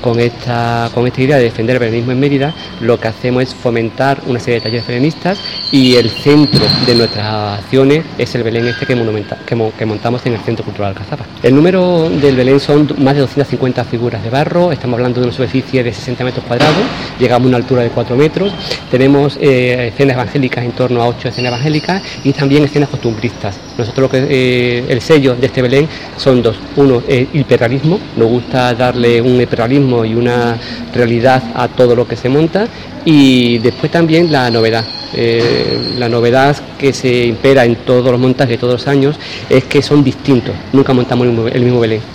con esta idea de defender el belenismo en Mérida, lo que hacemos es fomentar una serie de talleres belenistas y el centro de nuestras acciones es el Belén que montamos en el Centro Cultural Alcazaba. El número del Belén son más de 250 figuras de barro, estamos hablando de una superficie de 60 metros cuadrados, llegamos a una altura de 4 metros, tenemos escenas evangélicas, en torno a 8 escenas evangélicas y también escenas costumbristas. Nosotros el sello de este Belén son dos: uno, hiperrealismo, nos gusta darle un hiperrealismo y una realidad a todo lo que se monta, y después también la novedad que se impera en todos los montajes de todos los años es que son distintos, nunca montamos el mismo Belén.